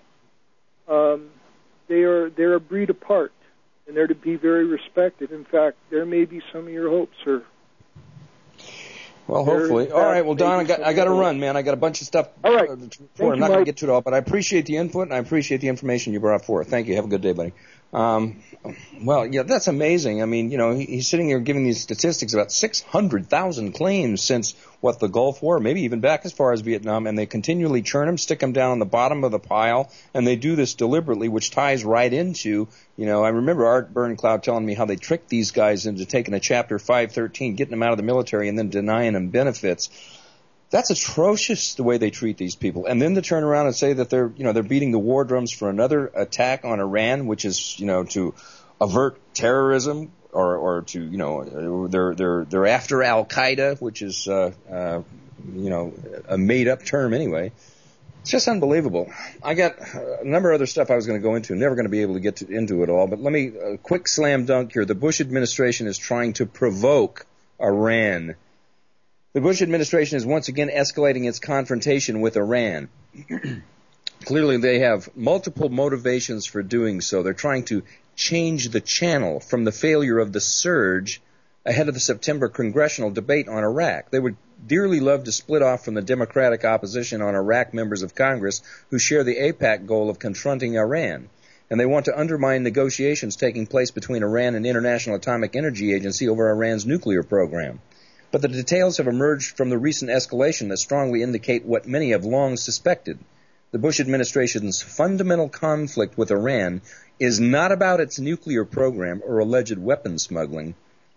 They're a breed apart, and they're to be very respected. In fact, there may be some of your hopes, sir. Well, hopefully. All right. Well, Don, I got to run, man. I got a bunch of stuff. All right. I'm not going to get to it all, but I appreciate the input and I appreciate the information you brought forth. Thank you. Have a good day, buddy. Well, yeah, that's amazing. I mean, he's sitting here giving these statistics about 600,000 claims since, the Gulf War, maybe even back as far as Vietnam, and they continually churn them, stick them down on the bottom of the pile, and they do this deliberately, which ties right into, I remember Art Burncloud telling me how they tricked these guys into taking a Chapter 513, getting them out of the military, and then denying them benefits. That's atrocious, the way they treat these people. And then to turn around and say that they're beating the war drums for another attack on Iran, which is, to avert terrorism, or to, they're after Al Qaeda, which is, a made up term anyway. It's just unbelievable. I got a number of other stuff I was going to go into. Never going to be able to get into it all. But let me, a quick slam dunk here. The Bush administration is trying to provoke Iran. The Bush administration is once again escalating its confrontation with Iran. Clearly, they have multiple motivations for doing so. They're trying to change the channel from the failure of the surge ahead of the September congressional debate on Iraq. They would dearly love to split off from the Democratic opposition on Iraq members of Congress who share the AIPAC goal of confronting Iran. And they want to undermine negotiations taking place between Iran and the International Atomic Energy Agency over Iran's nuclear program. But the details have emerged from the recent escalation that strongly indicate what many have long suspected. The Bush administration's fundamental conflict with Iran is not about its nuclear program or alleged weapons smuggling.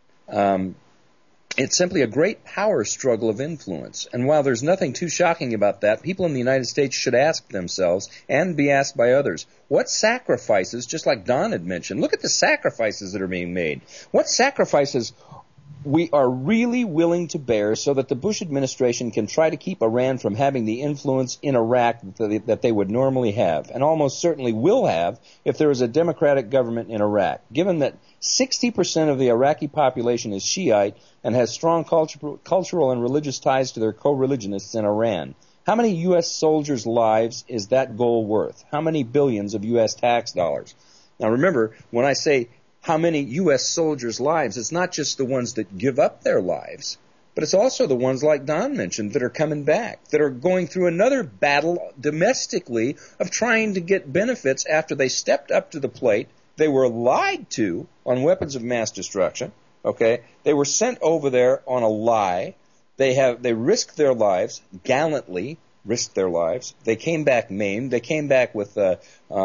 It's simply a great power struggle of influence. And while there's nothing too shocking about that, people in the United States should ask themselves, and be asked by others, what sacrifices, just like Don had mentioned, look at the sacrifices that are being made. What sacrifices we are really willing to bear so that the Bush administration can try to keep Iran from having the influence in Iraq that they would normally have, and almost certainly will have if there is a democratic government in Iraq, given that 60% of the Iraqi population is Shiite and has strong cultural and religious ties to their co-religionists in Iran. How many U.S. soldiers' lives is that goal worth? How many billions of U.S. tax dollars? Now remember, when I say how many U.S. soldiers' lives, it's not just the ones that give up their lives, but it's also the ones like Don mentioned that are coming back, that are going through another battle domestically of trying to get benefits after they stepped up to the plate. They were lied to on weapons of mass destruction, okay? They were sent over there on a lie. They risked their lives, gallantly risked their lives. They came back maimed. They came back with the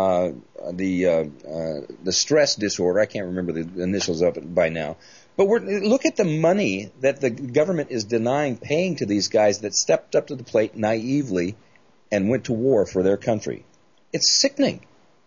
stress disorder. I can't remember the initials of it by now. But look at the money that the government is denying paying to these guys that stepped up to the plate naively and went to war for their country. It's sickening.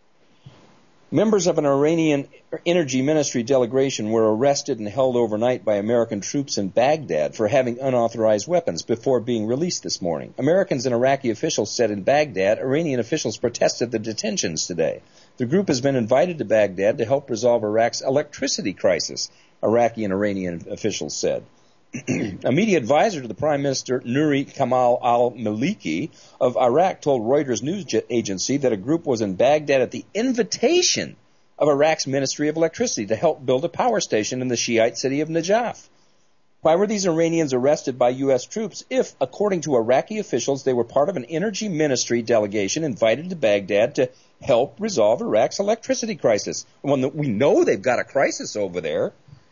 Members of an Iranian Energy Ministry delegation were arrested and held overnight by American troops in Baghdad for having unauthorized weapons before being released this morning. Americans and Iraqi officials said in Baghdad, Iranian officials protested the detentions today. The group has been invited to Baghdad to help resolve Iraq's electricity crisis, Iraqi and Iranian officials said. A media advisor to the Prime Minister, Nouri Kamal al-Maliki of Iraq, told Reuters news agency that a group was in Baghdad at the invitation of Iraq's Ministry of Electricity to help build a power station in the Shiite city of Najaf. Why were these Iranians arrested by U.S. troops if, according to Iraqi officials, they were part of an energy ministry delegation invited to Baghdad to help resolve Iraq's electricity crisis? Well, we know they've got a crisis over there.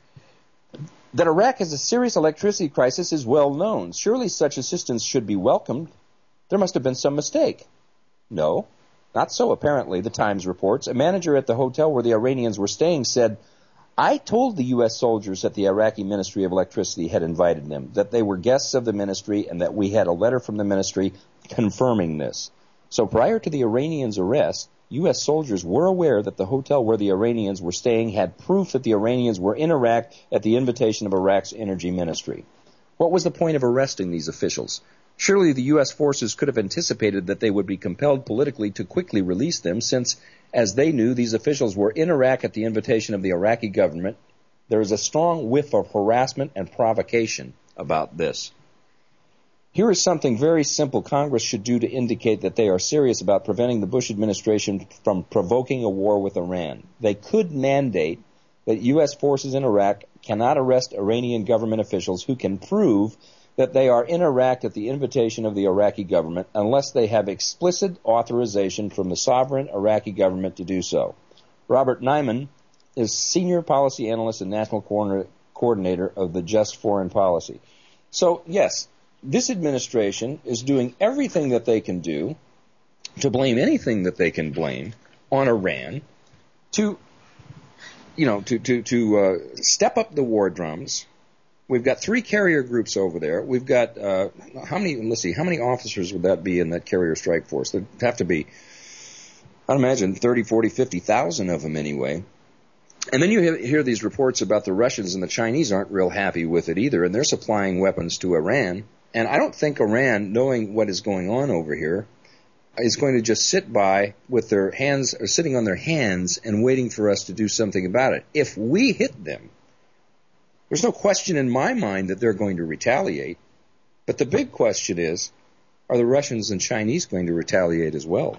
That Iraq has a serious electricity crisis is well known. Surely such assistance should be welcomed. There must have been some mistake. No, not so apparently, the Times reports. A manager at the hotel where the Iranians were staying said, I told the U.S. soldiers that the Iraqi Ministry of Electricity had invited them, that they were guests of the ministry, and that we had a letter from the ministry confirming this. So prior to the Iranians' arrest, U.S. soldiers were aware that the hotel where the Iranians were staying had proof that the Iranians were in Iraq at the invitation of Iraq's energy ministry. What was the point of arresting these officials? Surely the U.S. forces could have anticipated that they would be compelled politically to quickly release them, since, as they knew, these officials were in Iraq at the invitation of the Iraqi government. There is a strong whiff of harassment and provocation about this. Here is something very simple Congress should do to indicate that they are serious about preventing the Bush administration from provoking a war with Iran. They could mandate that U.S. forces in Iraq cannot arrest Iranian government officials who can prove that they are in Iraq at the invitation of the Iraqi government unless they have explicit authorization from the sovereign Iraqi government to do so. Robert Nyman is Senior Policy Analyst and National Coordinator of the Just Foreign Policy. So, yes, this administration is doing everything that they can do to blame anything that they can blame on Iran, to step up the war drums. We've got 3 carrier groups over there. We've got how many officers would that be in that carrier strike force? There'd have to be, I'd imagine, 30, 40, 50,000 of them anyway. And then you hear these reports about the Russians and the Chinese aren't real happy with it either, and they're supplying weapons to Iran. And I don't think Iran, knowing what is going on over here, is going to just sit by with their hands, or sitting on their hands and waiting for us to do something about it. If we hit them, there's no question in my mind that they're going to retaliate. But the big question is, are the Russians and Chinese going to retaliate as well?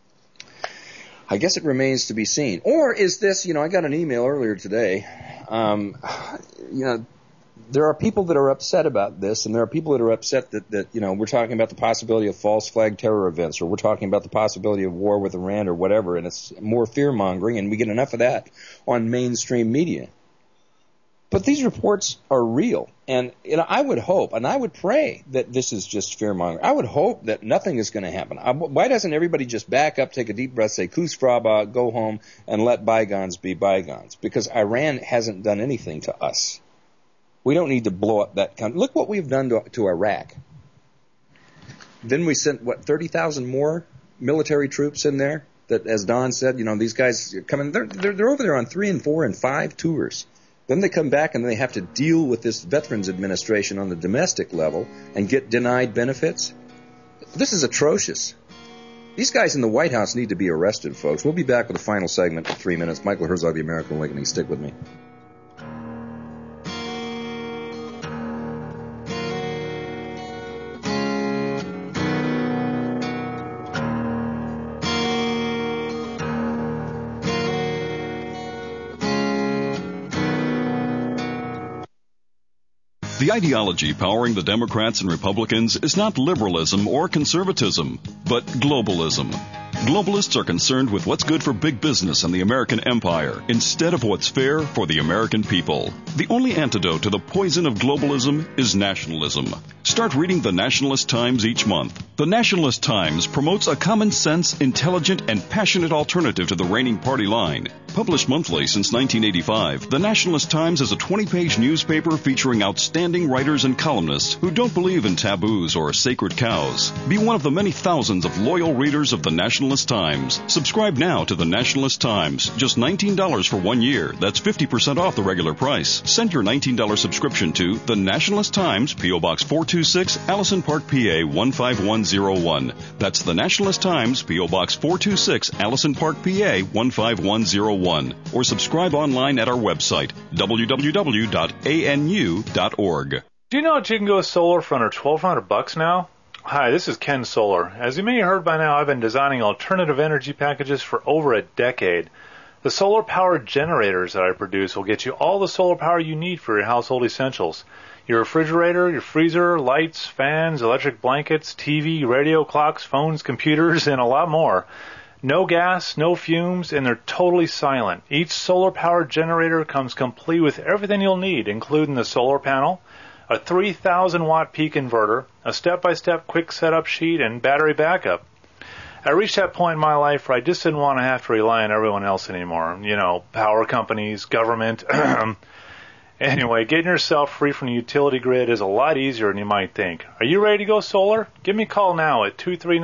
I guess it remains to be seen. Or is this, I got an email earlier today, there are people that are upset about this, and there are people that are upset that we're talking about the possibility of false flag terror events, or we're talking about the possibility of war with Iran or whatever, and it's more fear-mongering, and we get enough of that on mainstream media. But these reports are real, and I would hope, and I would pray that this is just fear-mongering. I would hope that nothing is going to happen. Why doesn't everybody just back up, take a deep breath, say, Kus Fraba, go home, and let bygones be bygones? Because Iran hasn't done anything to us. We don't need to blow up that country. Look what we've done to Iraq. Then we sent, 30,000 more military troops in there? That, as Don said, these guys are coming. They're over there on 3 and 4 and 5 tours. Then they come back and they have to deal with this Veterans Administration on the domestic level and get denied benefits. This is atrocious. These guys in the White House need to be arrested, folks. We'll be back with the final segment in 3 minutes. Michael Herzog, The American Awakening. Stick with me. The ideology powering the Democrats and Republicans is not liberalism or conservatism, but globalism. Globalists are concerned with what's good for big business and the American empire instead of what's fair for the American people. The only antidote to the poison of globalism is nationalism. Start reading the Nationalist Times each month. The Nationalist Times promotes a common sense, intelligent, and passionate alternative to the reigning party line. Published monthly since 1985, the Nationalist Times is a 20-page newspaper featuring outstanding writers and columnists who don't believe in taboos or sacred cows. Be one of the many thousands of loyal readers of the Nationalist Times. Subscribe now to the Nationalist Times. Just $19 for 1 year. That's 50% off the regular price. Send your $19 subscription to the Nationalist Times, P.O. Box 426, Allison Park, PA 15101. That's the Nationalist Times, P.O. Box 426, Allison Park, PA 15101. Or subscribe online at our website, www.anu.org. Do you know that you can go solar for under $1,200 now? Hi, this is Ken Solar. As you may have heard by now, I've been designing alternative energy packages for over a decade. The solar-powered generators that I produce will get you all the solar power you need for your household essentials. Your refrigerator, your freezer, lights, fans, electric blankets, TV, radio, clocks, phones, computers, and a lot more. No gas, no fumes, and they're totally silent. Each solar-powered generator comes complete with everything you'll need, including the solar panel, a 3,000-watt peak inverter, a step-by-step quick setup sheet, and battery backup. I reached that point in my life where I just didn't want to have to rely on everyone else anymore. Power companies, government. Anyway, getting yourself free from the utility grid is a lot easier than you might think. Are you ready to go solar? Give me a call now at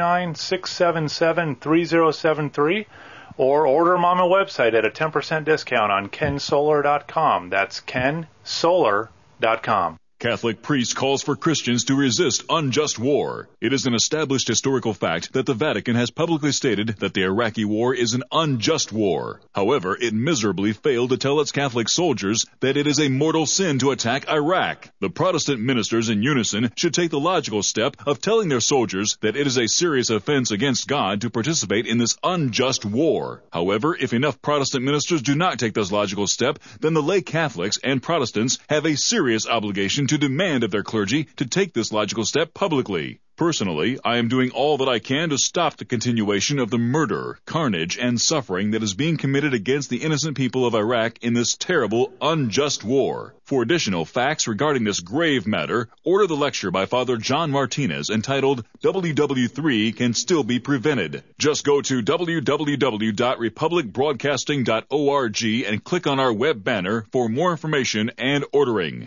239-677-3073 or order them on my website at a 10% discount on kensolar.com. That's kensolar.com. Catholic priest calls for Christians to resist unjust war. It is an established historical fact that the Vatican has publicly stated that the Iraqi war is an unjust war. However, it miserably failed to tell its Catholic soldiers that it is a mortal sin to attack Iraq. The Protestant ministers in unison should take the logical step of telling their soldiers that it is a serious offense against God to participate in this unjust war. However, if enough Protestant ministers do not take this logical step, then the lay Catholics and Protestants have a serious obligation to demand of their clergy to take this logical step publicly. Personally, I am doing all that I can to stop the continuation of the murder, carnage, and suffering that is being committed against the innocent people of Iraq in this terrible, unjust war. For additional facts regarding this grave matter, order the lecture by Father John Martinez entitled WW3 Can Still Be Prevented. Just go to www.republicbroadcasting.org and click on our web banner for more information and ordering.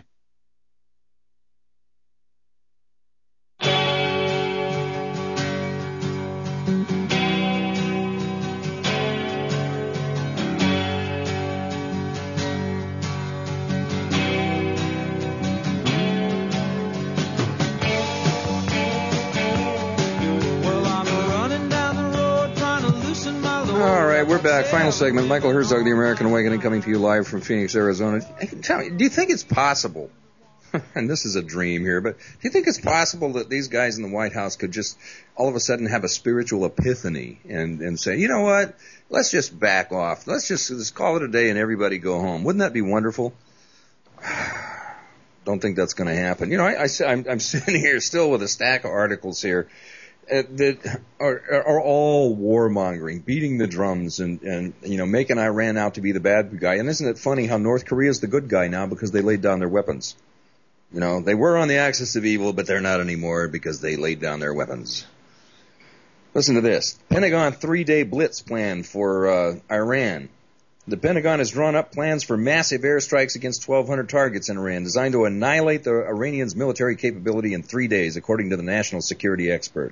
We're back. Final segment. Michael Herzog, The American Awakening, coming to you live from Phoenix, Arizona. Tell me, do you think it's possible, and this is a dream here, but do you think it's possible that these guys in the White House could just all of a sudden have a spiritual epiphany and say, you know what, let's just back off. Let's call it a day and everybody go home. Wouldn't that be wonderful? Don't think that's going to happen. You know, I'm sitting here still with a stack of articles here that are all warmongering, beating the drums, and you know, making Iran out to be the bad guy. And isn't it funny how North Korea is the good guy now because they laid down their weapons? You know, they were on the axis of evil, but they're not anymore because they laid down their weapons. Listen to this. Pentagon 3-day blitz plan for Iran. The Pentagon has drawn up plans for massive airstrikes against 1,200 targets in Iran, designed to annihilate the Iranians' military capability in 3 days, according to the national security expert.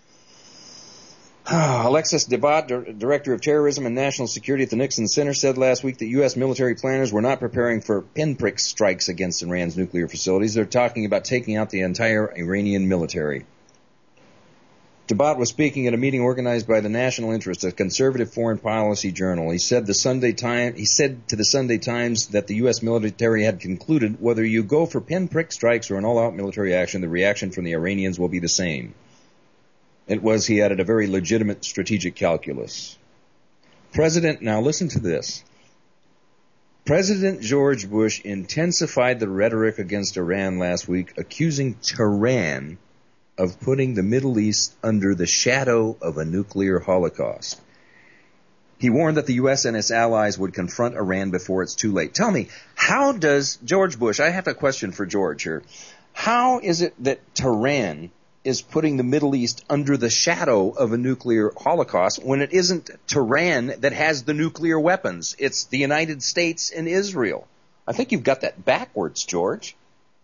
Alexis Debat, Director of Terrorism and National Security at the Nixon Center, said last week that U.S. military planners were not preparing for pinprick strikes against Iran's nuclear facilities. They're talking about taking out the entire Iranian military. Debat was speaking at a meeting organized by the National Interest, a conservative foreign policy journal. He said to the Sunday Times that the U.S. military had concluded whether you go for pinprick strikes or an all-out military action, the reaction from the Iranians will be the same. It was, he added, a very legitimate strategic calculus. Now listen to this. President George Bush intensified the rhetoric against Iran last week, accusing Tehran of putting the Middle East under the shadow of a nuclear holocaust. He warned that the U.S. and its allies would confront Iran before it's too late. Tell me, how does George Bush, I have a question for George here, how is it that Tehran is putting the Middle East under the shadow of a nuclear holocaust when it isn't Tehran that has the nuclear weapons? It's the United States and Israel. I think you've got that backwards, George.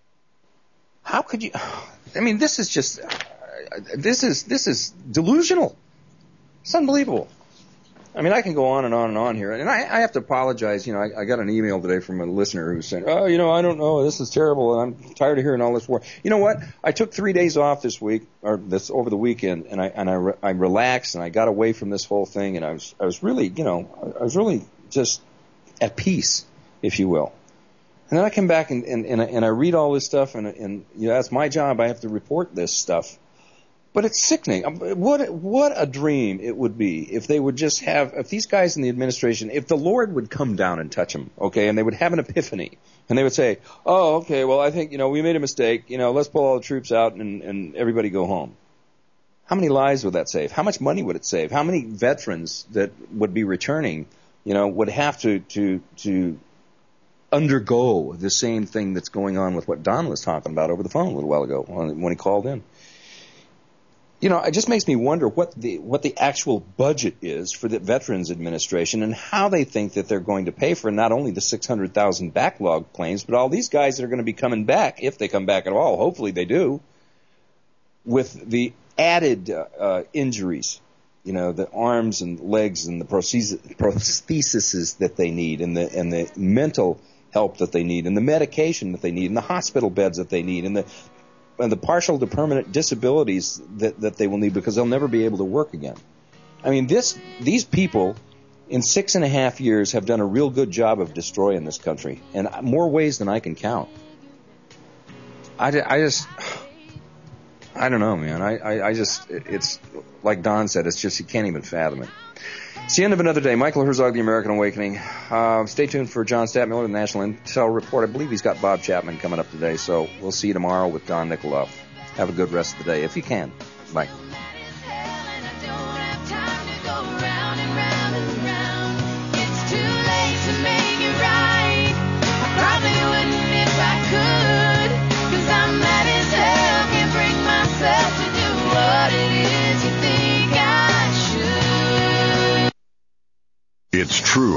How could you? I mean, this is just, this is delusional. It's unbelievable. I mean, I can go on and on and on here. And I have to apologize. You know, I got an email today from a listener who's saying, oh, you know, I don't know, this is terrible, and I'm tired of hearing all this war. You know what? I took 3 days off this week, or this over the weekend, and I relaxed, and I got away from this whole thing, and I was really, you know, I was really just at peace, if you will. And then I come back and I read all this stuff, and you know, that's my job. I have to report this stuff. But it's sickening. What a dream it would be if they would just have, if these guys in the administration, if the Lord would come down and touch them, okay, and they would have an epiphany, and they would say, oh, okay, well, I think, you know, we made a mistake, you know, let's pull all the troops out and everybody go home. How many lives would that save? How much money would it save? How many veterans that would be returning, you know, would have to undergo the same thing that's going on with what Don was talking about over the phone a little while ago when he called in? You know, it just makes me wonder what the actual budget is for the Veterans Administration and how they think that they're going to pay for not only the 600,000 backlog claims, but all these guys that are going to be coming back, if they come back at all. Hopefully they do, with the added injuries, you know, the arms and legs and the prostheses that they need, and the mental help that they need, and the medication that they need, and the hospital beds that they need, and the partial to permanent disabilities that they will need because they'll never be able to work again. I mean, these people in 6.5 years have done a real good job of destroying this country, in more ways than I can count. I don't know, man. I just, it's like Don said, it's just, you can't even fathom it. It's the end of another day. Michael Herzog, The American Awakening. Stay tuned for John Stadtmiller, the National Intel Report. I believe he's got Bob Chapman coming up today, so we'll see you tomorrow with Don Nikoloff. Have a good rest of the day, if you can. Bye. It's true.